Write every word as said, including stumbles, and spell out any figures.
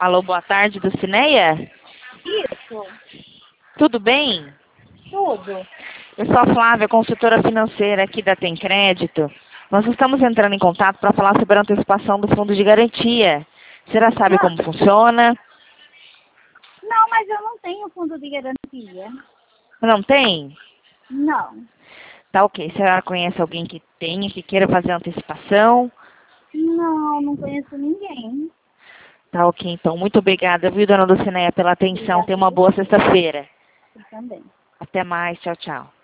Alô, boa tarde, do Cineia? Isso, Tudo bem? tudo. Eu sou a Flávia, consultora financeira aqui da Tem Crédito. Nós estamos entrando em contato para falar sobre a antecipação do fundo de garantia. Você já sabe Ah, como funciona? não, mas eu não tenho fundo de garantia. Não tem? Não. Tá ok. Você já conhece alguém que tenha, que queira fazer antecipação? Não, não conheço ninguém. Tá ok, então. Muito obrigada, viu, dona Lucinéia, pela atenção. Obrigada Tenha a uma boa você sexta-feira. também. Até mais. Tchau, tchau.